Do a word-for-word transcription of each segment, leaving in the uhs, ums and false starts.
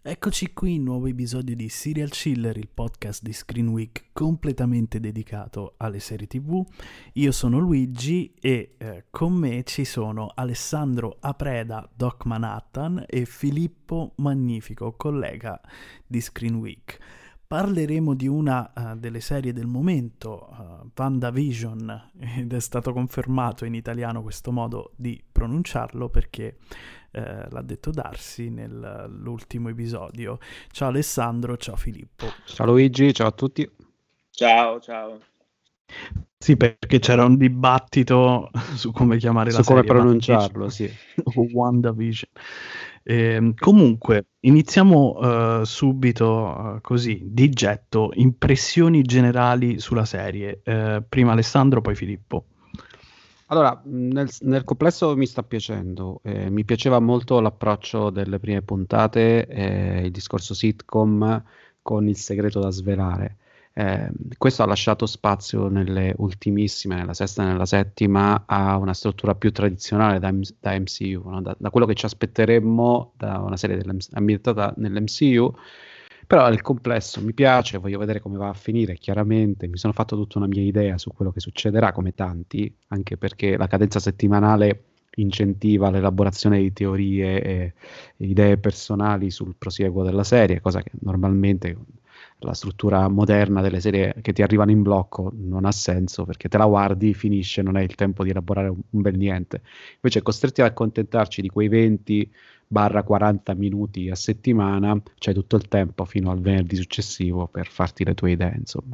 Eccoci qui, nuovo episodio di Serial Chiller, il podcast di Screen Week completamente dedicato alle serie tivù. Io sono Luigi e eh, con me ci sono Alessandro Apreda, Doc Manhattan, e Filippo Magnifico, collega di Screen Week. Parleremo di una uh, delle serie del momento, uh, WandaVision, ed è stato confermato in italiano questo modo di pronunciarlo perché eh, l'ha detto Darsi nell'ultimo episodio. Ciao Alessandro, ciao Filippo. Ciao Luigi, ciao a tutti. Ciao, ciao. Sì, perché c'era un dibattito su come chiamare su la come serie. pronunciarlo, sì. WandaVision. Eh, comunque, iniziamo uh, subito uh, così, di getto, impressioni generali sulla serie. Uh, prima Alessandro, poi Filippo. Allora, nel, nel complesso mi sta piacendo. Eh, mi piaceva molto l'approccio delle prime puntate, eh, il discorso sitcom con il segreto da svelare. Eh, questo ha lasciato spazio nelle ultimissime, nella sesta e nella settima, a una struttura più tradizionale da, da M C U, no? da, da quello che ci aspetteremmo da una serie ambientata nell'M C U. Però il complesso mi piace, voglio vedere come va a finire, chiaramente. Mi sono fatto tutta una mia idea su quello che succederà, come tanti, anche perché la cadenza settimanale incentiva l'elaborazione di teorie e idee personali sul prosieguo della serie, cosa che normalmente la struttura moderna delle serie che ti arrivano in blocco non ha senso, perché te la guardi, finisce, non hai il tempo di elaborare un, un bel niente. Invece costretti ad accontentarci di quei venti barra quaranta minuti a settimana, c'hai tutto il tempo fino al venerdì successivo per farti le tue idee, insomma.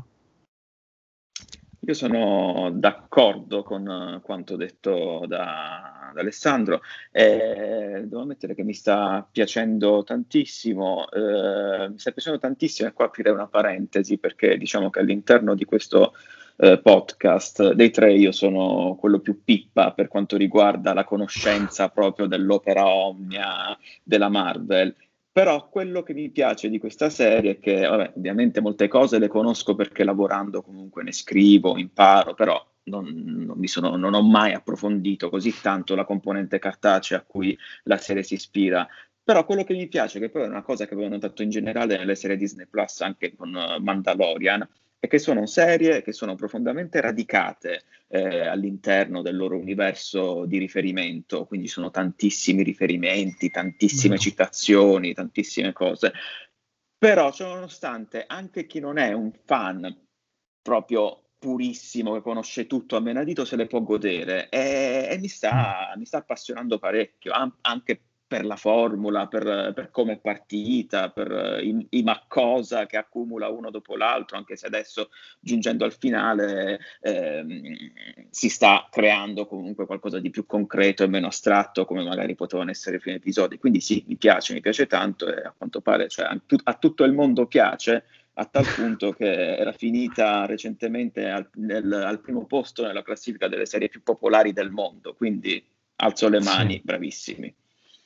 Io sono d'accordo con uh, quanto detto da, da Alessandro. Eh, devo ammettere che mi sta piacendo tantissimo, eh, mi sta piacendo tantissimo, e qua aprirei una parentesi, perché diciamo che all'interno di questo eh, podcast dei tre io sono quello più pippa per quanto riguarda la conoscenza proprio dell'opera omnia della Marvel. Però quello che mi piace di questa serie è che, vabbè, ovviamente molte cose le conosco perché lavorando comunque ne scrivo, imparo, però non, non, mi sono, non ho mai approfondito così tanto la componente cartacea a cui la serie si ispira. Però quello che mi piace, che poi è una cosa che avevo notato in generale nelle serie Disney Plus, anche con uh, Mandalorian, è che sono serie che sono profondamente radicate eh, all'interno del loro universo di riferimento, quindi sono tantissimi riferimenti, tantissime Beh. citazioni, tantissime cose. Però, ciononostante, anche chi non è un fan proprio purissimo, che conosce tutto a menadito, se le può godere e, e mi, sta, mi sta appassionando parecchio, an- anche per la formula, per, per come è partita, per i, i ma cosa che accumula uno dopo l'altro, anche se adesso, giungendo al finale, ehm, si sta creando comunque qualcosa di più concreto e meno astratto, come magari potevano essere i primi episodi. Quindi sì, mi piace, mi piace tanto e a quanto pare, cioè, a, tut- a tutto il mondo piace, a tal punto che era finita recentemente al, nel, al primo posto nella classifica delle serie più popolari del mondo, quindi alzo le mani, Sì. bravissimi.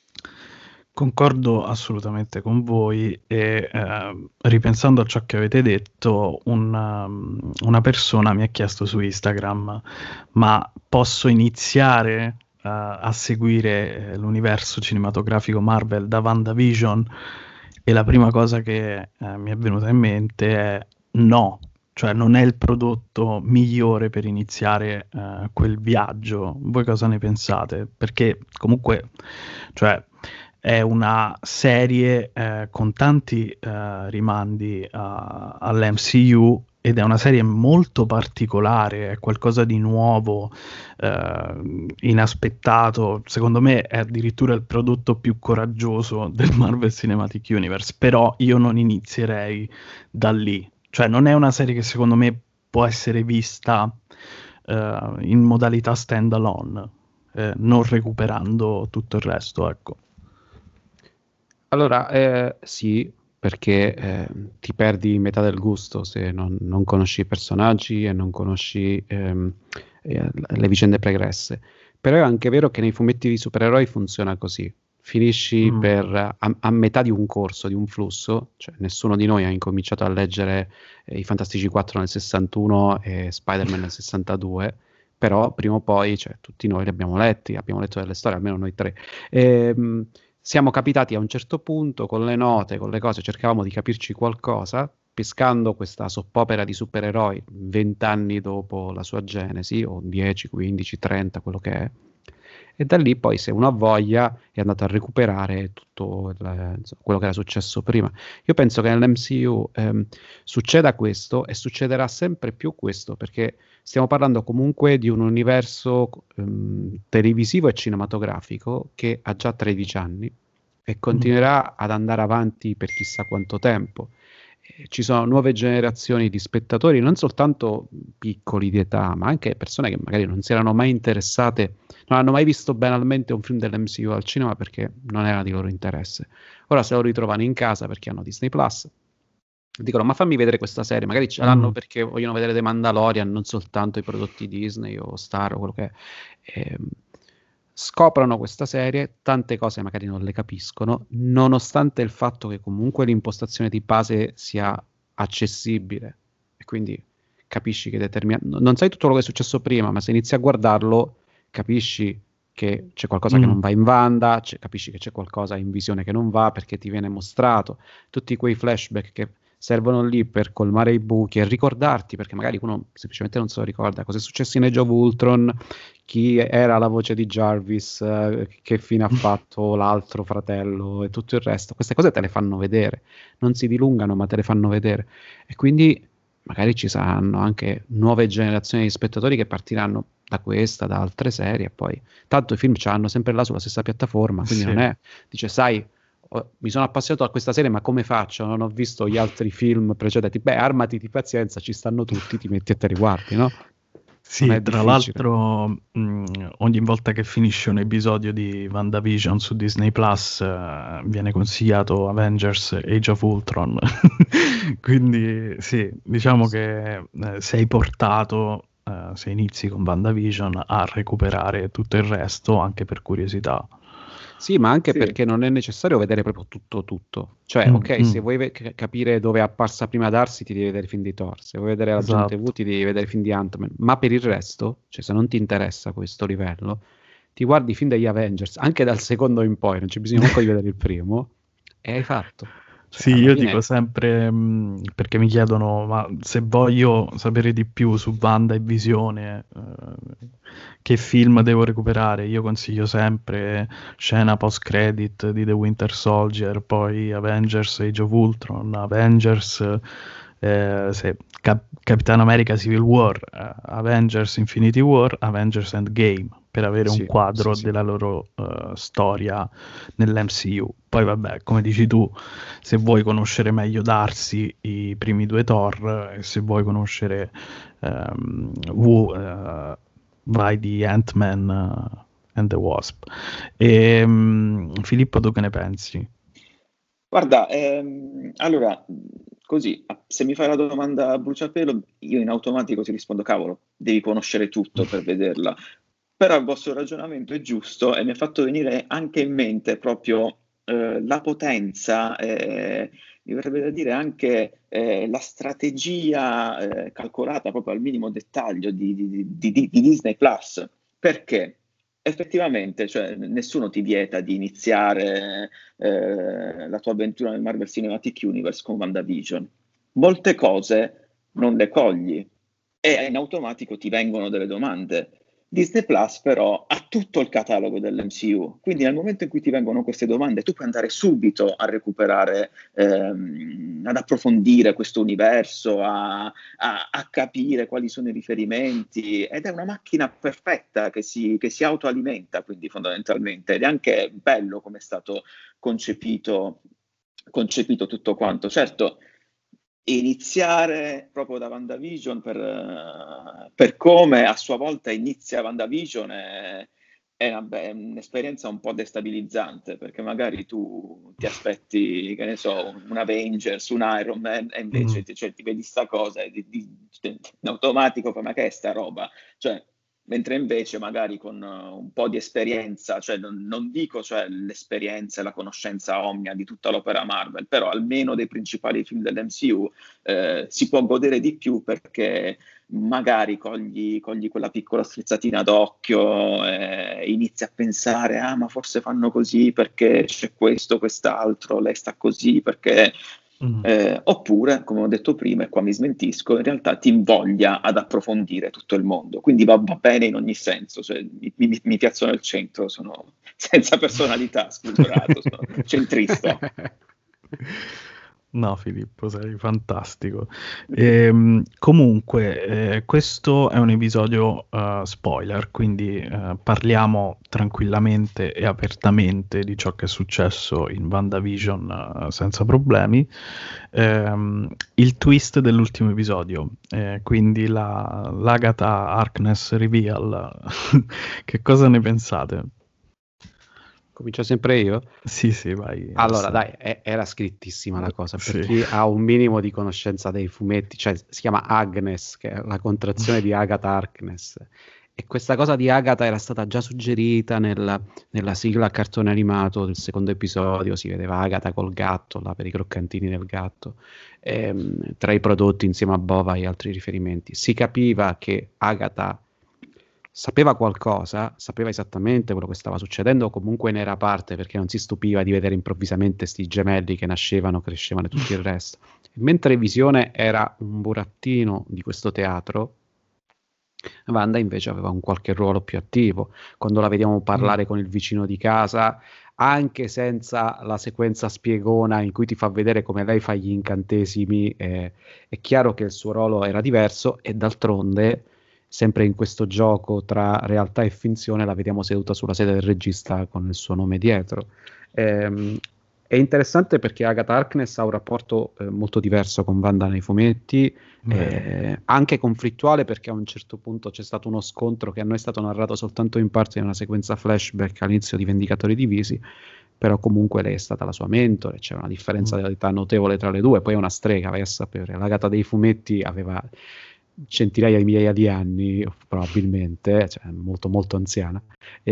Concordo assolutamente con voi e eh, ripensando a ciò che avete detto, una, una persona mi ha chiesto su Instagram: ma posso iniziare uh, a seguire l'universo cinematografico Marvel da WandaVision? E la prima cosa che eh, mi è venuta in mente è no, cioè non è il prodotto migliore per iniziare uh, quel viaggio. Voi cosa ne pensate? Perché comunque, cioè, è una serie eh, con tanti eh, rimandi uh, all'M C U ed è una serie molto particolare, è qualcosa di nuovo, eh, inaspettato. Secondo me è addirittura il prodotto più coraggioso del Marvel Cinematic Universe, però io non inizierei da lì. Cioè non è una serie che secondo me può essere vista eh, in modalità stand-alone, eh, non recuperando tutto il resto, ecco. Allora, eh, sì, perché eh, ti perdi metà del gusto se non, non conosci i personaggi e non conosci ehm, eh, le vicende pregresse. Però è anche vero che nei fumetti di supereroi funziona così. Finisci Mm. per, a, a metà di un corso, di un flusso, cioè nessuno di noi ha incominciato a leggere eh, i Fantastici quattro nel sessantuno e Spider-Man nel sessantadue, però prima o poi, cioè, tutti noi li abbiamo letti, abbiamo letto delle storie, almeno noi tre. Ehm, siamo capitati a un certo punto con le note, con le cose, cercavamo di capirci qualcosa, pescando questa soppopera di supereroi vent'anni dopo la sua genesi, o dieci, quindici, trenta, quello che è. E da lì poi, se uno ha voglia, è andato a recuperare tutto il- insomma, quello che era successo prima. Io penso che nell'M C U ehm, succeda questo e succederà sempre più questo, perché stiamo parlando comunque di un universo ehm, televisivo e cinematografico che ha già tredici anni e Mm. continuerà ad andare avanti per chissà quanto tempo. Eh, Ci sono nuove generazioni di spettatori, non soltanto piccoli di età, ma anche persone che magari non si erano mai interessate, non hanno mai visto banalmente un film dell'M C U al cinema perché non era di loro interesse. Ora se lo ritrovano in casa perché hanno Disney Plus, dicono ma fammi vedere questa serie, magari ce l'hanno Mm. perché vogliono vedere The Mandalorian, non soltanto i prodotti Disney o Star o quello che è. Ehm, Scoprono questa serie, tante cose magari non le capiscono, nonostante il fatto che comunque l'impostazione di base sia accessibile e quindi capisci che determina... non sai tutto quello che è successo prima, ma se inizi a guardarlo capisci che c'è qualcosa che Mm. non va in Wanda, c'è- capisci che c'è qualcosa in Visione che non va perché ti viene mostrato, tutti quei flashback che servono lì per colmare i buchi e ricordarti, perché magari uno semplicemente non se lo ricorda, cosa è successo in Age of Ultron, chi era la voce di Jarvis, eh, che fine ha fatto l'altro fratello e tutto il resto. Queste cose te le fanno vedere, non si dilungano, ma te le fanno vedere. E quindi magari ci saranno anche nuove generazioni di spettatori che partiranno da questa, da altre serie, e poi tanto i film ce l'hanno sempre là sulla stessa piattaforma, quindi Sì. non è, dice, sai, ho- mi sono appassionato a questa serie, ma come faccio? Non ho visto gli altri film precedenti. Beh, armati di pazienza, ci stanno tutti, ti metti e te li guardi, no? Non è Sì, tra difficile. l'altro, mh, ogni volta che finisce un episodio di WandaVision su Disney Plus, eh, viene consigliato Avengers Age of Ultron. Quindi sì, diciamo che eh, sei portato, eh, se inizi con WandaVision, a recuperare tutto il resto, anche per curiosità. Sì, ma anche Sì. perché non è necessario vedere proprio tutto tutto. Cioè, Mm, ok, se mm, vuoi ve- c- capire dove è apparsa prima Darcy, ti devi vedere il film di Thor. Se vuoi vedere la gente V, esatto. ti devi vedere il film di Ant-Man. Ma per il resto, cioè se non ti interessa questo livello, ti guardi i film degli Avengers, anche dal secondo in poi, non c'è bisogno manco di vedere il primo, e hai fatto. Cioè, Sì, alla io dico fine, sempre, mh, perché mi chiedono, ma se voglio sapere di più su Wanda e Visione, eh, che film devo recuperare? Io consiglio sempre scena post-credit di The Winter Soldier, poi Avengers Age of Ultron, Avengers, eh, se- Cap- Capitan America Civil War, eh, Avengers Infinity War, Avengers Endgame, per avere un sì, sì, quadro sì. della loro eh, storia nell'M C U. Poi vabbè, come dici tu, se vuoi conoscere meglio Darcy, i primi due Thor, e se vuoi conoscere ehm, Wu, eh, vai di Ant-Man eh, and the Wasp. E, mm, Filippo, tu che ne pensi? Guarda, ehm, allora, così, a- se mi fai la domanda a bruciapelo, io in automatico ti rispondo, cavolo, devi conoscere tutto per vederla. Però il vostro ragionamento è giusto e mi ha fatto venire anche in mente proprio eh, la potenza, eh, mi verrebbe da dire anche eh, la strategia eh, calcolata proprio al minimo dettaglio di, di- di- di- di Disney Plus. Perché? Effettivamente, cioè, nessuno ti vieta di iniziare eh, la tua avventura nel Marvel Cinematic Universe con WandaVision. Molte cose non le cogli e in automatico ti vengono delle domande. Disney Plus però ha tutto il catalogo dell'M C U, quindi nel momento in cui ti vengono queste domande tu puoi andare subito a recuperare, ehm, ad approfondire questo universo, a, a, a capire quali sono i riferimenti ed è una macchina perfetta che si, che si autoalimenta, quindi fondamentalmente, ed è anche bello come è stato concepito, concepito tutto quanto. Certo, iniziare proprio da WandaVision per, eh, per come a sua volta inizia WandaVision è, è, una, è un'esperienza un po' destabilizzante perché magari tu ti aspetti, che ne so, un Avengers, un Iron Man e invece Mm. ti, cioè, ti vedi sta cosa e di, di, in automatico fai ma che è sta roba? Cioè, mentre invece magari con uh, un po' di esperienza, cioè non, non dico cioè, l'esperienza e la conoscenza omnia di tutta l'opera Marvel, però almeno dei principali film dell'M C U eh, si può godere di più, perché magari cogli, cogli quella piccola strizzatina d'occhio e inizi a pensare, ah ma forse fanno così perché c'è questo, quest'altro, lei sta così perché... Mm. Eh, oppure, come ho detto prima, e qua mi smentisco, in realtà ti invoglia ad approfondire tutto il mondo, quindi va, va bene in ogni senso, cioè, mi, mi, mi piazzo nel centro, sono senza personalità, sculturato, sono centrista. No, Filippo, sei fantastico. Ehm, comunque, eh, questo è un episodio uh, spoiler, quindi uh, parliamo tranquillamente e apertamente di ciò che è successo in WandaVision uh, senza problemi. Ehm, il twist dell'ultimo episodio, eh, quindi la, l'Agatha Harkness reveal, che cosa ne pensate? Comincio sempre io? Sì, sì, vai. Allora, dai, è, era scrittissima la cosa, per sì. chi ha un minimo di conoscenza dei fumetti, cioè si chiama Agnes, che è la contrazione di Agatha Harkness, e questa cosa di Agatha era stata già suggerita nella, nella sigla a cartone animato del secondo episodio, si vedeva Agatha col gatto, là per i croccantini del gatto, ehm, tra i prodotti insieme a Bova e altri riferimenti. Si capiva che Agatha sapeva qualcosa, sapeva esattamente quello che stava succedendo, comunque ne era parte, perché non si stupiva di vedere improvvisamente sti gemelli che nascevano, crescevano e tutto il resto. Mentre Visione era un burattino di questo teatro, Wanda invece aveva un qualche ruolo più attivo. Quando la vediamo parlare mm. con il vicino di casa, anche senza la sequenza spiegona in cui ti fa vedere come lei fa gli incantesimi, eh, è chiaro che il suo ruolo era diverso, e d'altronde sempre in questo gioco tra realtà e finzione la vediamo seduta sulla sedia del regista con il suo nome dietro. Ehm, è interessante perché Agatha Harkness ha un rapporto eh, molto diverso con Wanda nei fumetti, eh, anche conflittuale, perché a un certo punto c'è stato uno scontro che a noi è stato narrato soltanto in parte in una sequenza flashback all'inizio di Vendicatori Divisi, però comunque lei è stata la sua mentore, c'è una differenza mm. di età notevole tra le due, poi è una strega, vai a sapere. L'Agatha dei fumetti aveva centinaia di migliaia di anni probabilmente, cioè molto molto anziana,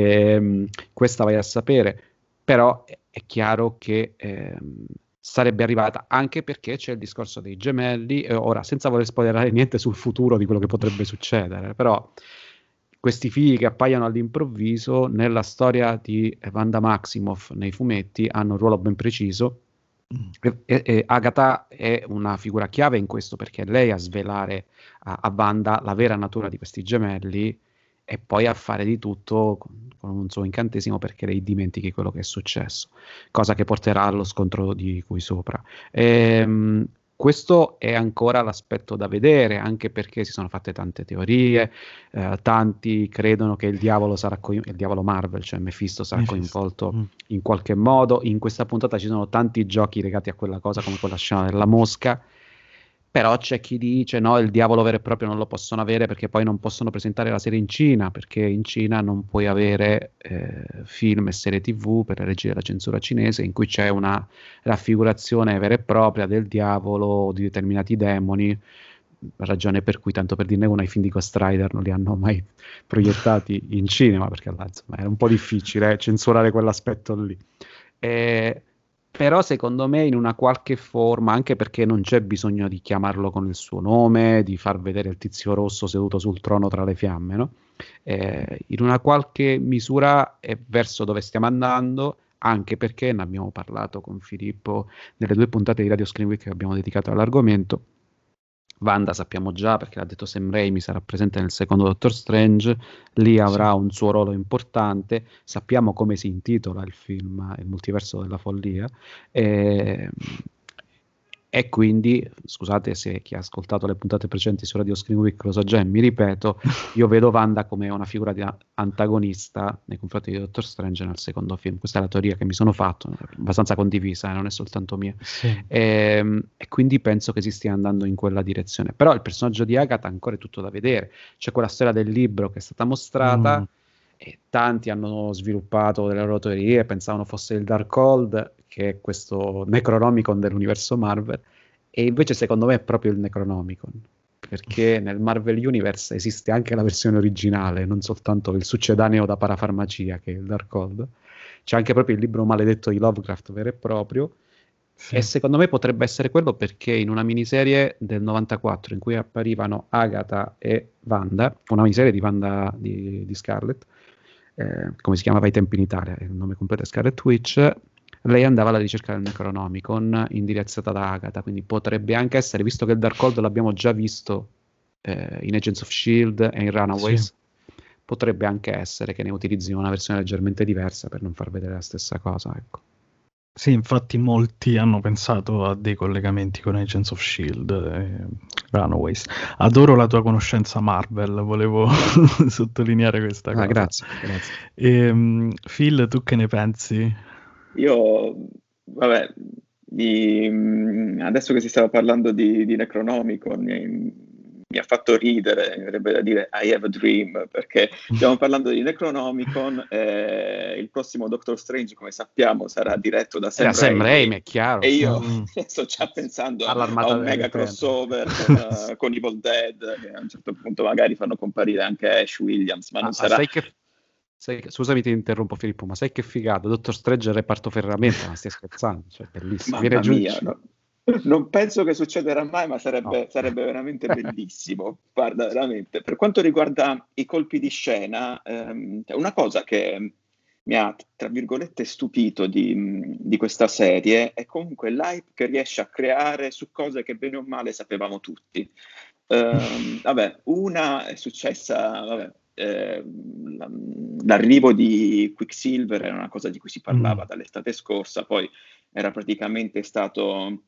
e, questa vai a sapere, però è, è chiaro che ehm, sarebbe arrivata, anche perché c'è il discorso dei gemelli, e ora senza voler spoilerare niente sul futuro di quello che potrebbe succedere, però questi figli che appaiono all'improvviso nella storia di Wanda Maximoff nei fumetti hanno un ruolo ben preciso. Mm. E, e, e Agatha è una figura chiave in questo, perché è lei a svelare a, a Wanda la vera natura di questi gemelli, e poi a fare di tutto con, con un suo incantesimo perché lei dimentichi quello che è successo, cosa che porterà allo scontro di cui sopra. Ehm, questo è ancora l'aspetto da vedere, anche perché si sono fatte tante teorie, eh, tanti credono che il diavolo sarà co- il diavolo Marvel, cioè Mephisto, sarà Mephisto. coinvolto mm. in qualche modo. In questa puntata ci sono tanti giochi legati a quella cosa, come quella scena della mosca, però c'è chi dice no, il diavolo vero e proprio non lo possono avere perché poi non possono presentare la serie in Cina, perché in Cina non puoi avere eh, film e serie tv per le leggi della censura cinese in cui c'è una raffigurazione vera e propria del diavolo o di determinati demoni, ragione per cui, tanto per dirne una, i film di Ghost Rider non li hanno mai proiettati in cinema, perché là, insomma, era un po' difficile eh, censurare quell'aspetto lì. E però secondo me in una qualche forma, anche perché non c'è bisogno di chiamarlo con il suo nome, di far vedere il tizio rosso seduto sul trono tra le fiamme, no? Eh, in una qualche misura è verso dove stiamo andando, anche perché ne abbiamo parlato con Filippo nelle due puntate di Radio Screen Week che abbiamo dedicato all'argomento. Wanda sappiamo già, perché l'ha detto Sam Raimi, sarà presente nel secondo Doctor Strange, lì avrà sì. un suo ruolo importante, sappiamo come si intitola il film, Il multiverso della follia, e, e quindi, scusate se chi ha ascoltato le puntate precedenti su Radio Screen Week lo sa già e mi ripeto, io vedo Wanda come una figura di antagonista nei confronti di Doctor Strange nel secondo film. Questa è la teoria che mi sono fatto, abbastanza condivisa, eh, non è soltanto mia. Sì. E, e quindi penso che si stia andando in quella direzione. Però il personaggio di Agatha ancora è tutto da vedere. C'è quella storia del libro che è stata mostrata, mm. e tanti hanno sviluppato delle loro teorie, pensavano fosse il Darkhold, che è questo Necronomicon dell'universo Marvel, e invece secondo me è proprio il Necronomicon. perché nel Marvel Universe esiste anche la versione originale, non soltanto il succedaneo da parafarmacia che è il Darkhold. C'è anche proprio il libro maledetto di Lovecraft vero e proprio, sì. E secondo me potrebbe essere quello, perché in una miniserie del novantaquattro in cui apparivano Agatha e Wanda, una miniserie di Wanda di, di Scarlet, eh, come si chiamava ai tempi in Italia, il nome completo è Scarlet Witch, lei andava alla ricerca del Necronomicon indirizzata da Agatha, quindi potrebbe anche essere, visto che il Darkhold l'abbiamo già visto eh, in Agents of Shield e in Runaways, sì. Potrebbe anche essere che ne utilizzino una versione leggermente diversa per non far vedere la stessa cosa, ecco. Sì, infatti molti hanno pensato a dei collegamenti con Agents of Shield e Runaways. Adoro la tua conoscenza Marvel, volevo sottolineare questa cosa. Ah, grazie, grazie. E, um, Phil, tu che ne pensi? Io, vabbè, di, adesso che si stava parlando di, di Necronomicon, mi, mi ha fatto ridere, mi verrebbe da dire I have a dream, perché stiamo parlando di Necronomicon, eh, il prossimo Doctor Strange, come sappiamo, sarà diretto da Sam, Sam Raimi, Raimi, è chiaro. e io mm. sto già pensando a, All'armata a un mega crossover con, uh, con Evil Dead, che a un certo punto magari fanno comparire anche Ash Williams, ma non ah, sarà... Sai che... Sai che... Scusami, ti interrompo Filippo, ma sai che figata? Doctor Strange reparto ferramenta, ma stai scherzando? Cioè, bellissimo. Mamma mia, no. Non penso che succederà mai, ma sarebbe, no. sarebbe veramente bellissimo. Guarda, veramente. Per quanto riguarda i colpi di scena, ehm, una cosa che mi ha, tra virgolette, stupito di, di questa serie è comunque l'hype che riesce a creare su cose che bene o male sapevamo tutti. Um, vabbè, una è successa, vabbè, eh, l'arrivo di Quicksilver era una cosa di cui si parlava mm. dall'estate scorsa, poi era praticamente stato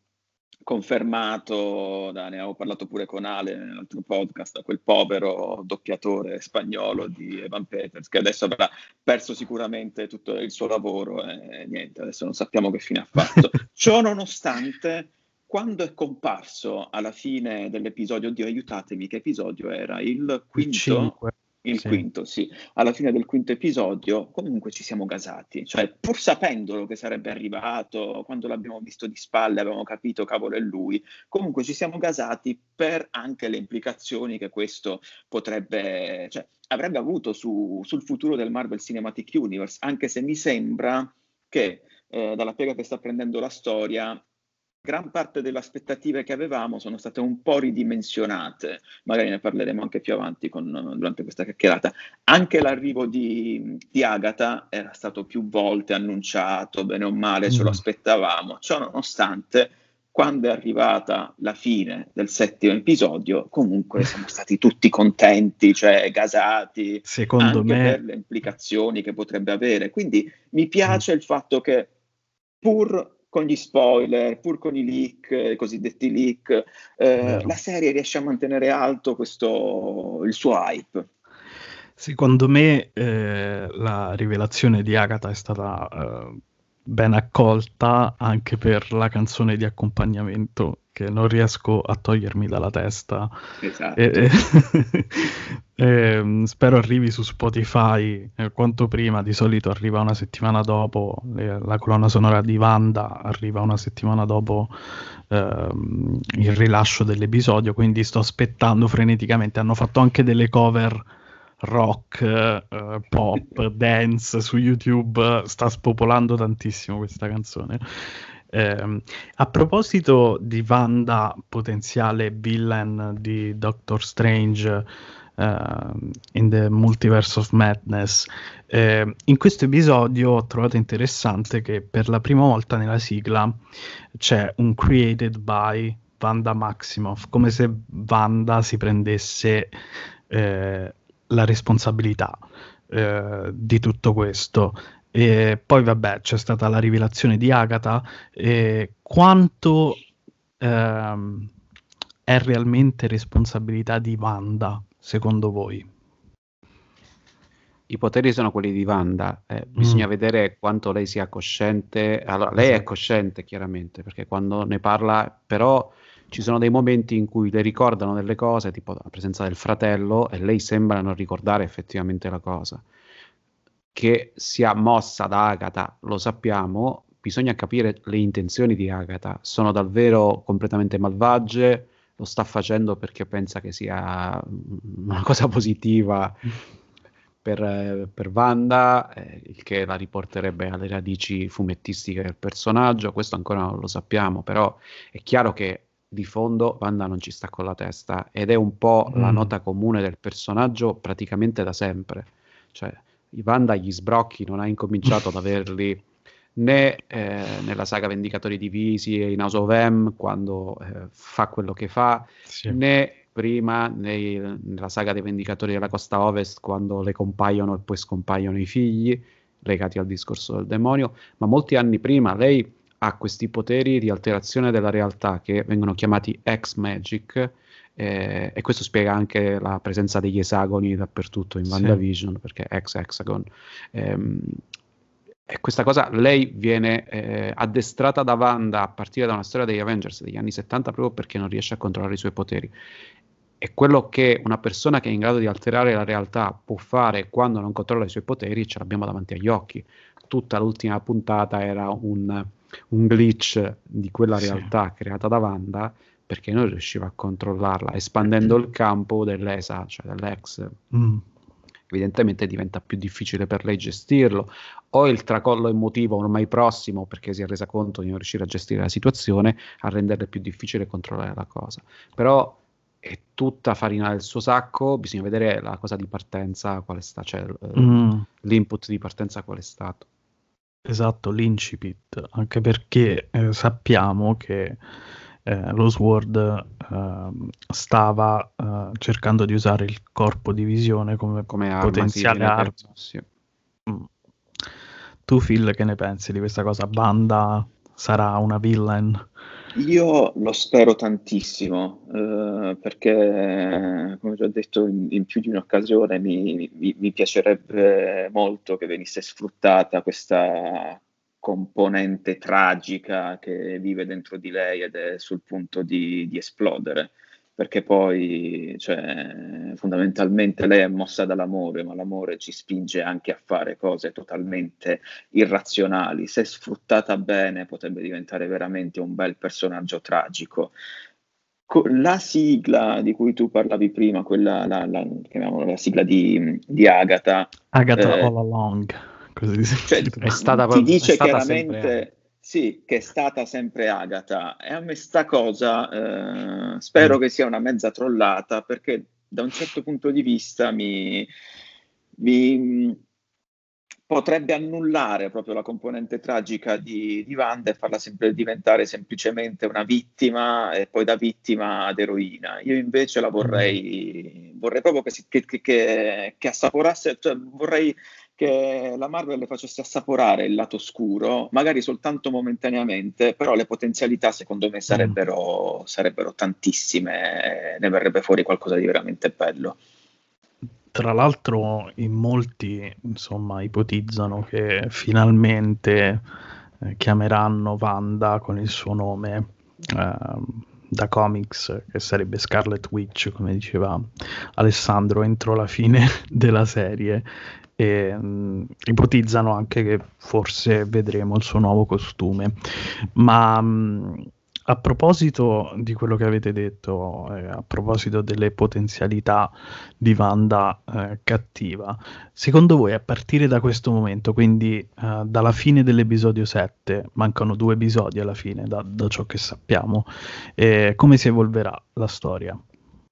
confermato, da, ne avevo parlato pure con Ale nell'altro podcast, da quel povero doppiatore spagnolo di Evan Peters, che adesso avrà perso sicuramente tutto il suo lavoro e niente, adesso non sappiamo che fine ha fatto. Ciò nonostante, quando è comparso alla fine dell'episodio, oddio aiutatemi, che episodio era? Il quinto? Il sì. quinto, sì. Alla fine del quinto episodio comunque ci siamo gasati, cioè pur sapendolo che sarebbe arrivato, quando l'abbiamo visto di spalle avevamo capito cavolo è lui, comunque ci siamo gasati per anche le implicazioni che questo potrebbe, cioè avrebbe avuto su, sul futuro del Marvel Cinematic Universe, anche se mi sembra che eh, dalla piega che sta prendendo la storia gran parte delle aspettative che avevamo sono state un po' ridimensionate, magari ne parleremo anche più avanti con, durante questa chiacchierata. Anche l'arrivo di, di Agatha era stato più volte annunciato, bene o male mm. ce lo aspettavamo, ciò nonostante quando è arrivata la fine del settimo episodio comunque siamo stati tutti contenti, cioè gasati, secondo anche me... per le implicazioni che potrebbe avere, quindi mi piace mm. il fatto che pur con gli spoiler, pur con i leak, i cosiddetti leak, eh, la serie riesce a mantenere alto questo, il suo hype. Secondo me eh, la rivelazione di Agatha è stata eh, ben accolta anche per la canzone di accompagnamento che non riesco a togliermi dalla testa. Esatto. E, e, e, spero arrivi su Spotify eh, quanto prima, di solito arriva una settimana dopo, le, la colonna sonora di Wanda arriva una settimana dopo ehm, il rilascio dell'episodio, quindi sto aspettando freneticamente. Hanno fatto anche delle cover rock, eh, pop, dance su YouTube, sta spopolando tantissimo questa canzone. Eh, a proposito di Wanda, potenziale villain di Doctor Strange uh, in the Multiverse of Madness, eh, in questo episodio ho trovato interessante che per la prima volta nella sigla c'è un created by Wanda Maximoff, come se Wanda si prendesse eh, la responsabilità eh, di tutto questo. E poi vabbè c'è stata la rivelazione di Agatha. E quanto ehm, è realmente responsabilità di Wanda secondo voi? I poteri sono quelli di Wanda, eh, bisogna mm. vedere quanto lei sia cosciente. Allora, lei esatto. è cosciente chiaramente, perché quando ne parla, però ci sono dei momenti in cui le ricordano delle cose, tipo la presenza del fratello, e lei sembra non ricordare effettivamente la cosa. Che sia mossa da Agatha, lo sappiamo, bisogna capire le intenzioni di Agatha, sono davvero completamente malvagie, lo sta facendo perché pensa che sia una cosa positiva per, per Wanda, eh, il che la riporterebbe alle radici fumettistiche del personaggio. Questo ancora non lo sappiamo, però è chiaro che di fondo Wanda non ci sta con la testa, ed è un po' mm. la nota comune del personaggio praticamente da sempre. Cioè, Wanda gli sbrocchi non ha incominciato ad averli né eh, nella saga Vendicatori Divisi e in House of M, quando eh, fa quello che fa, sì. né prima nei, nella saga dei Vendicatori della Costa Ovest, quando le compaiono e poi scompaiono i figli legati al discorso del demonio, ma molti anni prima lei ha questi poteri di alterazione della realtà che vengono chiamati X-Magic, eh, e questo spiega anche la presenza degli esagoni dappertutto in WandaVision, sì. perché X-Hexagon. Ehm, E questa cosa, lei viene eh, addestrata da Wanda a partire da una storia degli Avengers degli anni settanta proprio perché non riesce a controllare i suoi poteri. E quello che una persona che è in grado di alterare la realtà può fare quando non controlla i suoi poteri, ce l'abbiamo davanti agli occhi. Tutta l'ultima puntata era un, un glitch di quella realtà sì. creata da Wanda, perché non riusciva a controllarla, espandendo il campo dell'E S A, cioè dell'ex. Mm. Evidentemente diventa più difficile per lei gestirlo, o il tracollo emotivo ormai prossimo, perché si è resa conto di non riuscire a gestire la situazione, a renderle più difficile controllare la cosa. Però è tutta farina del suo sacco, bisogna vedere la cosa di partenza qual è sta, cioè mm. l'input di partenza qual è stato. Esatto, l'incipit, anche perché eh, sappiamo che eh, lo Sword eh, stava eh, cercando di usare il corpo di visione come, come potenziale arma. arma. Sì. Mm. Tu, Phil, che ne pensi di questa cosa? Wanda sarà una villain? Io lo spero tantissimo, eh, perché, come già detto in, in più di un'occasione, mi, mi, mi piacerebbe molto che venisse sfruttata questa componente tragica che vive dentro di lei ed è sul punto di, di esplodere, perché poi, cioè, fondamentalmente lei è mossa dall'amore, ma l'amore ci spinge anche a fare cose totalmente irrazionali. Se sfruttata bene potrebbe diventare veramente un bel personaggio tragico. La sigla di cui tu parlavi prima, quella, la, la, chiamiamola la sigla di, di Agatha. Agatha eh, All Along, così cioè, è stata, ti dice è stata chiaramente... Sempre... Sì, che è stata sempre Agatha, e a me sta cosa eh, spero mm. che sia una mezza trollata, perché da un certo punto di vista mi, mi potrebbe annullare proprio la componente tragica di, di Wanda e farla sempre diventare semplicemente una vittima, e poi da vittima ad eroina. Io invece la vorrei, mm. vorrei proprio che, si, che, che, che, che assaporasse, cioè vorrei che la Marvel le facesse assaporare il lato scuro, magari soltanto momentaneamente, però le potenzialità secondo me sarebbero, mm. sarebbero tantissime, ne verrebbe fuori qualcosa di veramente bello. Tra l'altro in molti, insomma, ipotizzano che finalmente eh, chiameranno Wanda con il suo nome eh, da comics, che sarebbe Scarlet Witch, come diceva Alessandro, entro la fine della serie. E mh, ipotizzano anche che forse vedremo il suo nuovo costume. Ma mh, a proposito di quello che avete detto, eh, a proposito delle potenzialità di Wanda eh, cattiva, secondo voi a partire da questo momento, quindi eh, dalla fine dell'episodio sette, mancano due episodi alla fine da, da ciò che sappiamo, eh, come si evolverà la storia?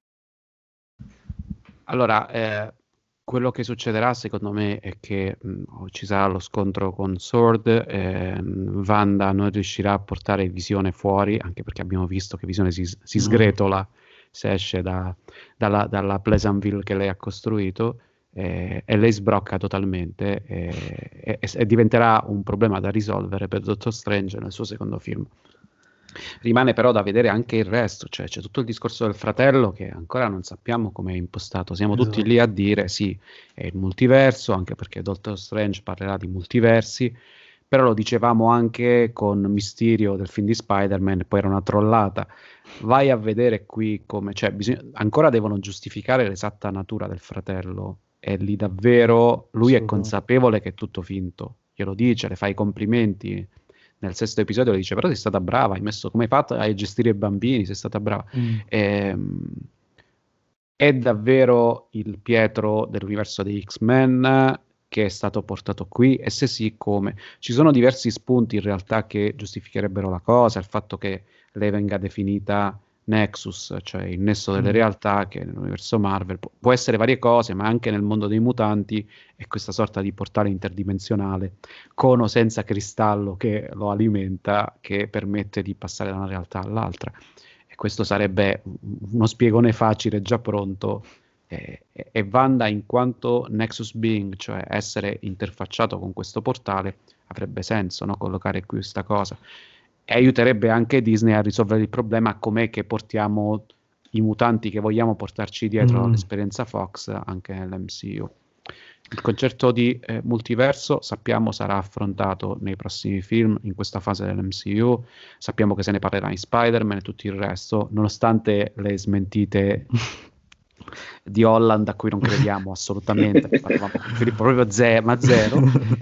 Allora, eh... quello che succederà secondo me è che mh, ci sarà lo scontro con Sword, eh, Wanda non riuscirà a portare Visione fuori, anche perché abbiamo visto che Visione si, si sgretola se esce da, dalla, dalla Pleasantville che lei ha costruito, eh, e lei sbrocca totalmente, eh, e, e diventerà un problema da risolvere per Doctor Strange nel suo secondo film. Rimane però da vedere anche il resto, cioè c'è tutto il discorso del fratello che ancora non sappiamo come è impostato. Siamo esatto. tutti lì a dire sì, è il multiverso, anche perché Doctor Strange parlerà di multiversi, però lo dicevamo anche con Mysterio del film di Spider-Man, poi era una trollata. Vai a vedere qui come, cioè bisogna, ancora devono giustificare l'esatta natura del fratello, e lì davvero lui sì. è consapevole che è tutto finto, glielo dice, le fa i complimenti, nel sesto episodio le dice però sei stata brava, hai messo, come hai fatto a gestire i bambini, sei stata brava. Mm. Ehm, è davvero il Pietro dell'universo dei X-Men che è stato portato qui, e se sì, come? Ci sono diversi spunti in realtà che giustificherebbero la cosa, il fatto che lei venga definita Nexus, cioè il nesso delle Mm. realtà, che nell'universo Marvel pu- può essere varie cose, ma anche nel mondo dei mutanti è questa sorta di portale interdimensionale, con o senza cristallo che lo alimenta, che permette di passare da una realtà all'altra. E questo sarebbe uno spiegone facile, già pronto. E, e Wanda, in quanto Nexus Being, cioè essere interfacciato con questo portale, avrebbe senso, no? Collocare qui questa cosa. E aiuterebbe anche Disney a risolvere il problema, com'è che portiamo i mutanti che vogliamo portarci dietro Mm. all'esperienza Fox anche nell'M C U. Il concetto di eh, multiverso sappiamo sarà affrontato nei prossimi film in questa fase dell'M C U, sappiamo che se ne parlerà in Spider-Man e tutto il resto, nonostante le smentite di Holland a cui non crediamo assolutamente, ne parlavamo con Filippo, proprio zero, ma zero.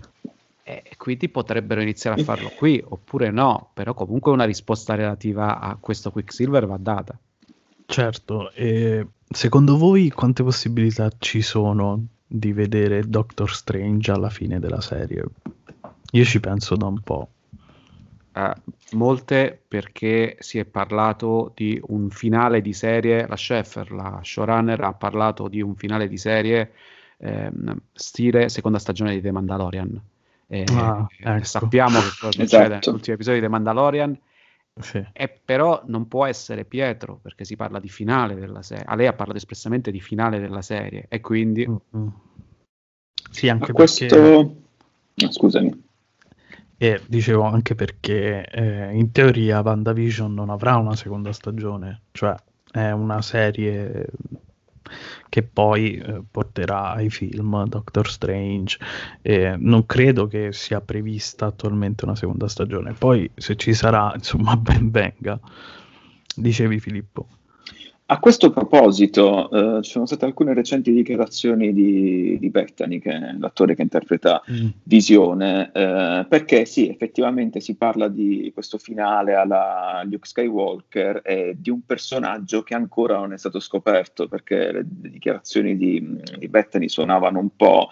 E quindi potrebbero iniziare a farlo qui oppure no, però comunque una risposta relativa a questo Quicksilver va data. Certo, e secondo voi quante possibilità ci sono di vedere Doctor Strange alla fine della serie? Io ci penso da un po'. Uh, molte, perché si è parlato di un finale di serie, la Sheffer, la showrunner, ha parlato di un finale di serie ehm, stile seconda stagione di The Mandalorian. E, Ah, e ecco. sappiamo che cosa succede Esatto. nell'ultimo episodio di The Mandalorian. Sì. E però non può essere Pietro, perché si parla di finale della serie. A lei ha parlato espressamente di finale della serie, e quindi Mm-mm. Sì, anche A questo... perché no, scusami. e dicevo anche perché eh, in teoria WandaVision non avrà una seconda stagione, cioè è una serie che poi eh, porterà ai film Doctor Strange, e non credo che sia prevista attualmente una seconda stagione. Poi se ci sarà, insomma, ben venga. Dicevi, Filippo. A questo proposito, eh, ci sono state alcune recenti dichiarazioni di, di Bettany, che è l'attore che interpreta Mm. Visione, eh, perché sì, effettivamente si parla di questo finale alla Luke Skywalker e di un personaggio che ancora non è stato scoperto, perché le, le dichiarazioni di, di Bettany suonavano un po'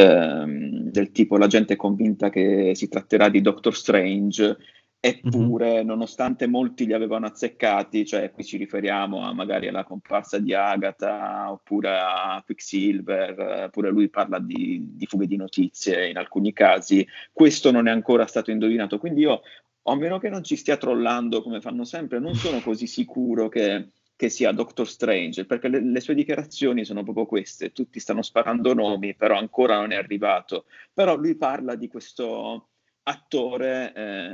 ehm, del tipo: la gente è convinta che si tratterà di Doctor Strange. Eppure, mm-hmm. nonostante molti li avevano azzeccati, cioè qui ci riferiamo a magari alla comparsa di Agatha oppure a Quicksilver, pure lui parla di, di fughe di notizie in alcuni casi, questo non è ancora stato indovinato. Quindi io, a meno che non ci stia trollando come fanno sempre, non sono così sicuro che, che sia Doctor Strange, perché le, le sue dichiarazioni sono proprio queste: tutti stanno sparando nomi, però ancora non è arrivato. Però lui parla di questo attore,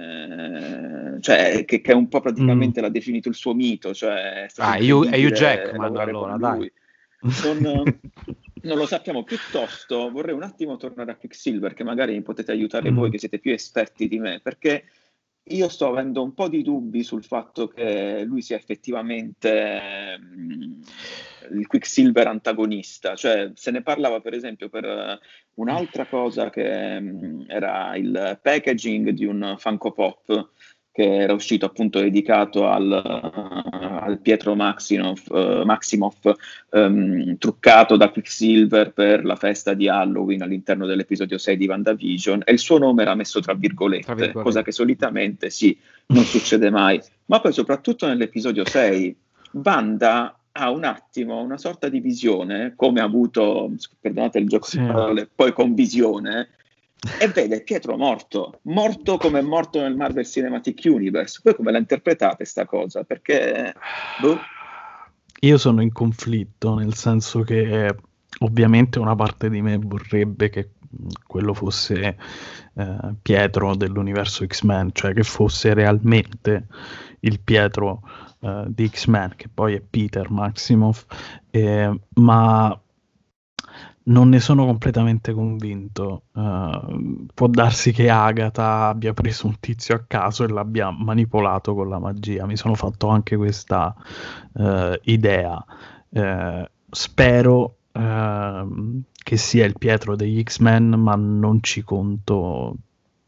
eh, cioè, che, che è un po' praticamente mm. l'ha definito il suo mito, cioè è stato ah, incredibile Hugh Jackman, lavorare allora, con lui. Non, non lo sappiamo. Piuttosto vorrei un attimo tornare a Quicksilver, che magari mi potete aiutare mm. voi che siete più esperti di me, perché io sto avendo un po' di dubbi sul fatto che lui sia effettivamente mh, il Quicksilver antagonista. Cioè, se ne parlava per esempio per uh, un'altra cosa che mh, era il packaging di un Funko Pop che era uscito appunto dedicato al, uh, al Pietro Maximoff, uh, Maximoff um, truccato da Quicksilver per la festa di Halloween all'interno dell'episodio sei di WandaVision, e il suo nome era messo tra virgolette, tra virgolette. Cosa che solitamente sì, non succede mai. Ma poi soprattutto nell'episodio sei Wanda ha un attimo una sorta di visione, come ha avuto, perdonate il gioco sì. di parole, poi con Visione, e vede Pietro morto, morto come è morto nel Marvel Cinematic Universe. Poi come la interpretate sta cosa? Perché boh. Io sono in conflitto, nel senso che ovviamente una parte di me vorrebbe che quello fosse eh, Pietro dell'universo X-Men, cioè che fosse realmente il Pietro eh, di X-Men, che poi è Peter Maximoff, eh, ma non ne sono completamente convinto. Uh, può darsi che Agatha abbia preso un tizio a caso e l'abbia manipolato con la magia. Mi sono fatto anche questa uh, idea. Uh, spero uh, che sia il Pietro degli X-Men, ma non ci conto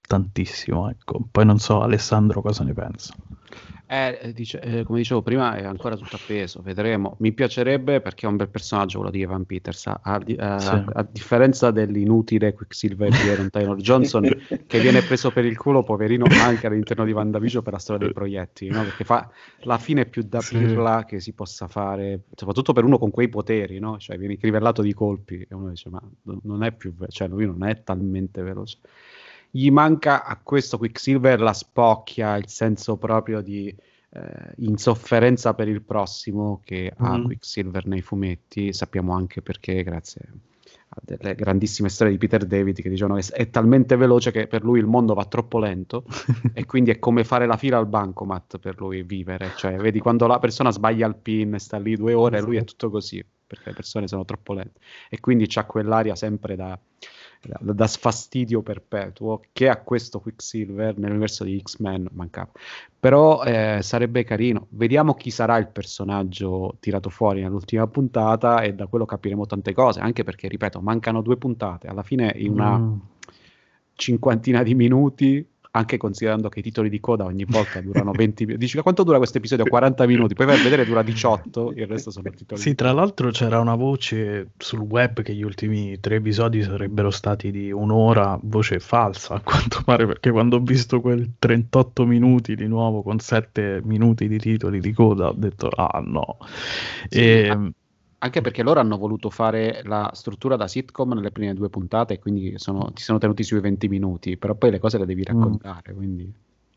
tantissimo, ecco. Poi non so Alessandro cosa ne pensa. Eh, dice, eh, come dicevo prima, è ancora tutto appeso, vedremo. Mi piacerebbe perché è un bel personaggio quello di Evan Peters, a, a, a, Sì. a differenza dell'inutile Quicksilver di Aaron Taylor Johnson, che viene preso per il culo, poverino, anche all'interno di WandaVision per la storia dei proiettili, no? Perché fa la fine più da Sì. pirla che si possa fare, soprattutto per uno con quei poteri, no? Cioè viene crivellato di colpi e uno dice, ma non è più, ve- cioè lui non è talmente veloce. Gli manca a questo Quicksilver la spocchia, il senso proprio di eh, insofferenza per il prossimo che ha Mm. Quicksilver nei fumetti. Sappiamo anche perché, grazie a delle grandissime storie di Peter David che dicevano che è talmente veloce che per lui il mondo va troppo lento e quindi è come fare la fila al bancomat per lui vivere. Cioè, vedi quando la persona sbaglia il PIN e sta lì due ore, lui è tutto così, perché le persone sono troppo lente. E quindi c'ha quell'aria sempre da... Da, da sfastidio perpetuo che a questo Quicksilver nell'universo di X-Men mancava. Però eh, sarebbe carino. Vediamo chi sarà il personaggio tirato fuori nell'ultima puntata e da quello capiremo tante cose, anche perché, ripeto, mancano due puntate. Alla fine in una Mm. cinquantina di minuti, anche considerando che i titoli di coda ogni volta durano venti minuti. Dici, quanto dura questo episodio? quaranta minuti. Poi vai a vedere dura diciotto, il resto sono titoli Sì, di tra coda. l'altro c'era una voce sul web che gli ultimi tre episodi sarebbero stati di un'ora, voce falsa a quanto pare, perché quando ho visto quel trentotto minuti di nuovo con sette minuti di titoli di coda ho detto ah no. Sì, E... a- anche perché loro hanno voluto fare la struttura da sitcom nelle prime due puntate e quindi sono, ti sono tenuti sui venti minuti, però poi le cose le devi raccontare, quindi...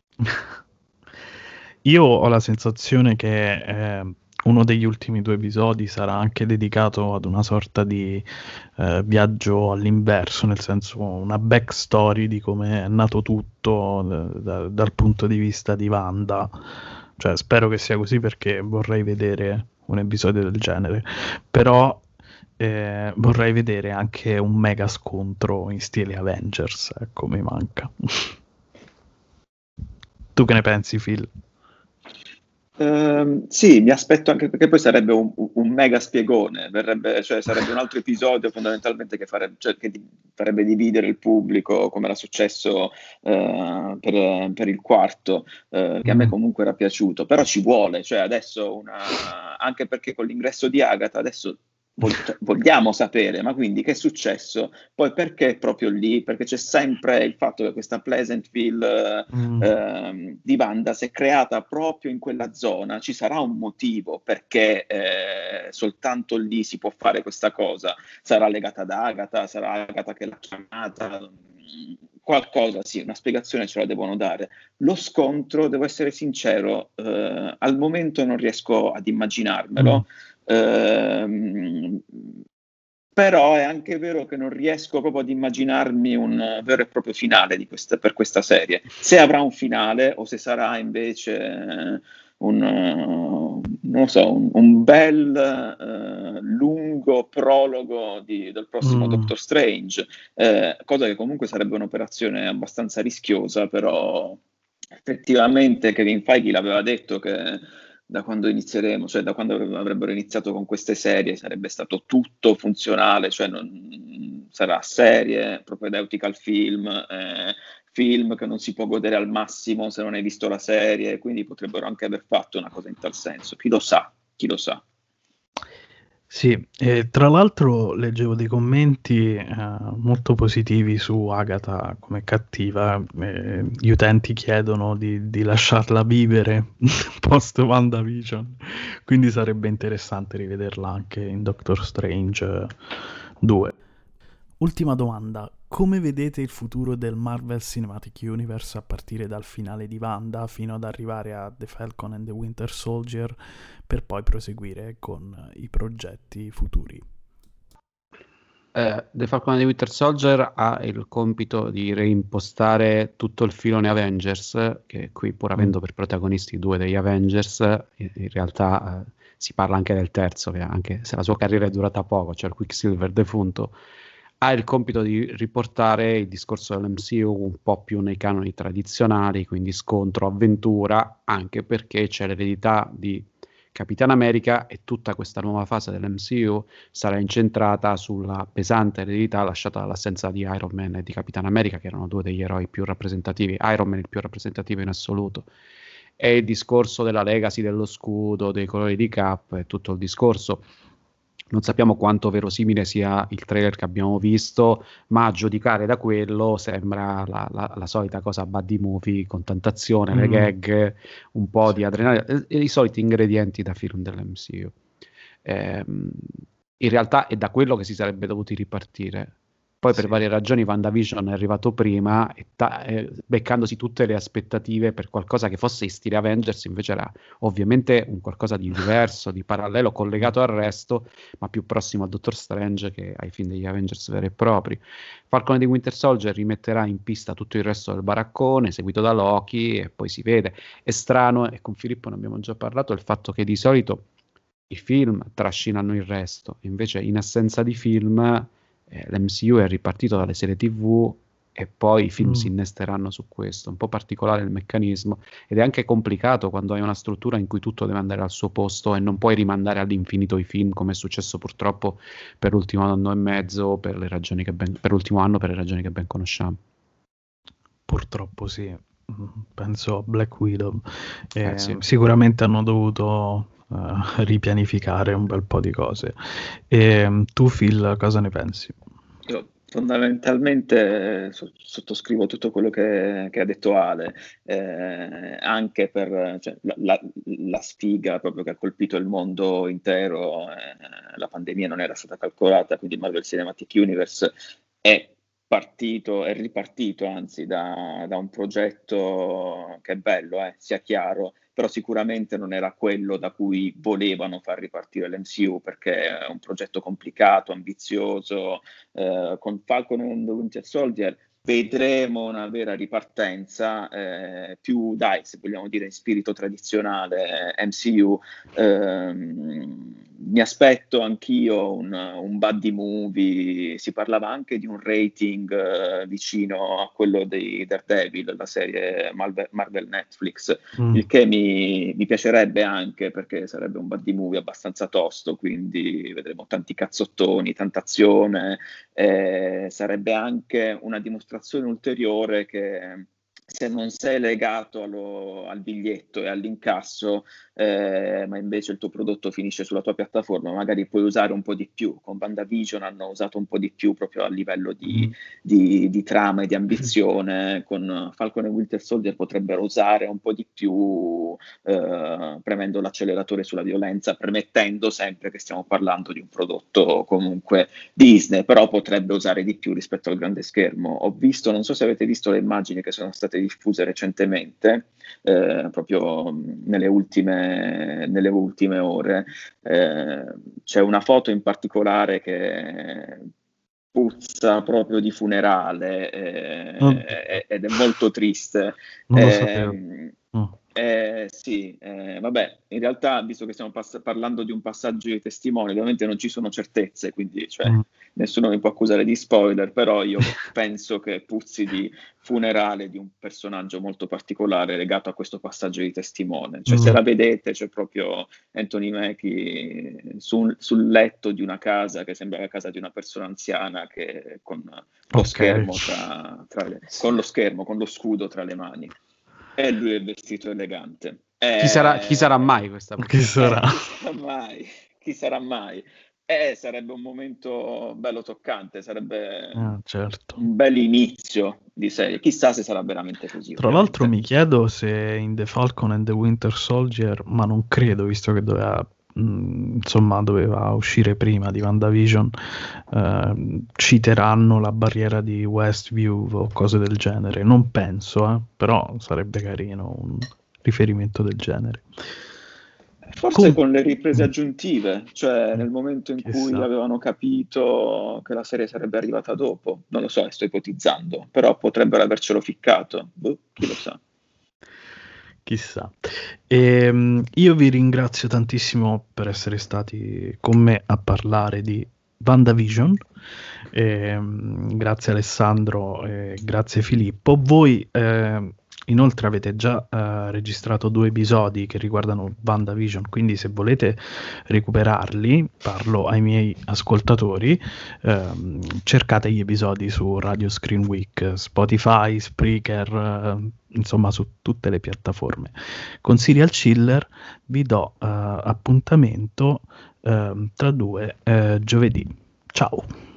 Io ho la sensazione che eh, uno degli ultimi due episodi sarà anche dedicato ad una sorta di eh, viaggio all'inverso, nel senso una backstory di come è nato tutto eh, da- dal punto di vista di Wanda. Cioè, spero che sia così perché vorrei vedere un episodio del genere. Però eh, vorrei vedere anche un mega scontro in stile Avengers, ecco, mi manca. Tu che ne pensi, Phil? Ehm, sì, mi aspetto anche perché poi sarebbe un, un mega spiegone, verrebbe, cioè sarebbe un altro episodio fondamentalmente che, farebbe, cioè, che di- farebbe dividere il pubblico, come era successo eh, per, per il quarto, eh, che a me Mm. comunque era piaciuto, però ci vuole, cioè adesso una, anche perché con l'ingresso di Agatha adesso vog- cioè, vogliamo sapere, ma quindi che è successo? Poi perché proprio lì? Perché c'è sempre il fatto che questa Pleasantville Mm. ehm, di Wanda si è creata proprio in quella zona, ci sarà un motivo perché eh, soltanto lì si può fare questa cosa, sarà legata ad Agatha, sarà Agatha che l'ha chiamata, mm, qualcosa, sì, una spiegazione ce la devono dare. Lo scontro, devo essere sincero, eh, al momento non riesco ad immaginarmelo. Mm. Ehm, però è anche vero che non riesco proprio ad immaginarmi un eh, vero e proprio finale di questa, per questa serie. Se avrà un finale o se sarà invece eh, un, eh, non so, un, un bel eh, lungo prologo di- del prossimo Mm. Doctor Strange, eh, cosa che comunque sarebbe un'operazione abbastanza rischiosa, però effettivamente Kevin Feige l'aveva detto che da quando inizieremo, cioè da quando avrebbero iniziato con queste serie, sarebbe stato tutto funzionale, cioè non, sarà serie, propedeutical film, eh, film che non si può godere al massimo se non hai visto la serie, quindi potrebbero anche aver fatto una cosa in tal senso. Chi lo sa, chi lo sa. Sì, e tra l'altro leggevo dei commenti eh, molto positivi su Agatha come cattiva. Eh, gli utenti chiedono di, di lasciarla vivere post WandaVision, quindi sarebbe interessante rivederla anche in Doctor Strange due. Ultima domanda, come vedete il futuro del Marvel Cinematic Universe a partire dal finale di Wanda fino ad arrivare a The Falcon and the Winter Soldier per poi proseguire con i progetti futuri? Eh, The Falcon and the Winter Soldier ha il compito di reimpostare tutto il filone Avengers, che qui pur avendo Mm. per protagonisti due degli Avengers, in, in realtà eh, si parla anche del terzo, che anche se la sua carriera è durata poco, cioè il Quicksilver defunto, ha il compito di riportare il discorso dell'M C U un po' più nei canoni tradizionali, quindi scontro, avventura, anche perché c'è l'eredità di Capitan America, e tutta questa nuova fase dell'M C U sarà incentrata sulla pesante eredità lasciata dall'assenza di Iron Man e di Capitan America, che erano due degli eroi più rappresentativi. Iron Man il più rappresentativo in assoluto. E il discorso della legacy dello scudo, dei colori di Cap, e tutto il discorso. Non sappiamo quanto verosimile sia il trailer che abbiamo visto, ma a giudicare da quello sembra la, la, la solita cosa buddy movie, con tanta azione, mm. le gag, un po' sì. di adrenalina, i soliti ingredienti da film dell'M C U. Ehm, in realtà è da quello che si sarebbe dovuti ripartire. Poi per sì. varie ragioni WandaVision è arrivato prima e ta- eh, beccandosi tutte le aspettative per qualcosa che fosse in stile Avengers, invece era ovviamente un qualcosa di diverso, di parallelo, collegato al resto, ma più prossimo a Doctor Strange che ai film degli Avengers veri e propri. Falcon e the Winter Soldier rimetterà in pista tutto il resto del baraccone, seguito da Loki, e poi si vede. È strano, e con Filippo ne abbiamo già parlato, il fatto che di solito i film trascinano il resto, invece in assenza di film Eh, l'M C U è ripartito dalle serie tivù e poi i film mm. si innesteranno su questo. Un po' particolare il meccanismo, ed è anche complicato quando hai una struttura in cui tutto deve andare al suo posto e non puoi rimandare all'infinito i film, come è successo purtroppo per l'ultimo anno e mezzo, per le ragioni che ben, per l'ultimo anno per le ragioni che ben conosciamo. Purtroppo sì, penso a Black Widow. Eh, eh, sì. Sicuramente hanno dovuto Uh, ripianificare un bel po' di cose. E tu, Phil, cosa ne pensi? Io fondamentalmente so- sottoscrivo tutto quello che, che ha detto Ale, eh, anche per cioè, la, la, la sfiga proprio che ha colpito il mondo intero. Eh, la pandemia non era stata calcolata, quindi Marvel Cinematic Universe è partito, è ripartito anzi da, da un progetto che è bello, eh, sia chiaro, però sicuramente non era quello da cui volevano far ripartire l'M C U, perché è un progetto complicato, ambizioso. Eh, con Falcon and the Winter Soldier vedremo una vera ripartenza, eh, più, dai, se vogliamo dire in spirito tradizionale M C U. ehm, mi aspetto anch'io un, un buddy movie. Si parlava anche di un rating eh, vicino a quello di Daredevil, la serie Marvel, Marvel Netflix, mm. il che mi, mi piacerebbe anche, perché sarebbe un buddy movie abbastanza tosto, quindi vedremo tanti cazzottoni, tanta azione. Eh, sarebbe anche una dimostrazione ulteriore che se non sei legato allo, al biglietto e all'incasso, eh, ma invece il tuo prodotto finisce sulla tua piattaforma, magari puoi usare un po' di più. Con WandaVision hanno usato un po' di più proprio a livello di, mm. di, di trama e di ambizione. Con Falcon e Winter Soldier potrebbero usare un po' di più, eh, premendo l'acceleratore sulla violenza, premettendo sempre che stiamo parlando di un prodotto comunque Disney, però potrebbe usare di più rispetto al grande schermo. Ho visto, non so se avete visto le immagini che sono state diffuse recentemente, eh, proprio nelle ultime, nelle ultime ore. Eh, c'è una foto in particolare che puzza proprio di funerale, eh, oh. ed è molto triste. Non lo eh, sapevo. Oh. Eh, sì, eh, vabbè, in realtà, visto che stiamo pass- parlando di un passaggio di testimoni, ovviamente non ci sono certezze, quindi cioè, mm. nessuno mi può accusare di spoiler, però io penso che puzzi di funerale di un personaggio molto particolare legato a questo passaggio di testimone. Cioè, mm. se la vedete, c'è proprio Anthony Mackie su, sul letto di una casa che sembra la casa di una persona anziana, che con lo okay. schermo tra, tra le, con lo schermo, con lo scudo tra le mani. E lui è vestito elegante. Eh, chi, sarà, chi sarà mai questa persona? Chi sarà? Eh, chi sarà mai? Chi sarà mai? Eh, sarebbe un momento bello toccante, sarebbe ah, certo. un bel inizio di serie. Chissà se sarà veramente così. Tra ovviamente. l'altro mi chiedo se in The Falcon and the Winter Soldier, ma non credo, visto che doveva mh, insomma doveva uscire prima di WandaVision, eh, citeranno la barriera di Westview o cose del genere. Non penso, eh, però sarebbe carino un riferimento del genere. Forse Com- con le riprese aggiuntive, cioè nel momento in che cui sa. avevano capito che la serie sarebbe arrivata dopo. Non lo so, sto ipotizzando, però potrebbero avercelo ficcato. Boh, chi lo sa. Chissà. E, io vi ringrazio tantissimo per essere stati con me a parlare di WandaVision. E, grazie Alessandro e grazie Filippo. Voi eh, Inoltre avete già uh, registrato due episodi che riguardano WandaVision, quindi se volete recuperarli, parlo ai miei ascoltatori, uh, cercate gli episodi su Radio Screen Week, Spotify, Spreaker, uh, insomma su tutte le piattaforme. Con Serial Chiller vi do uh, appuntamento uh, tra due uh, giovedì. Ciao!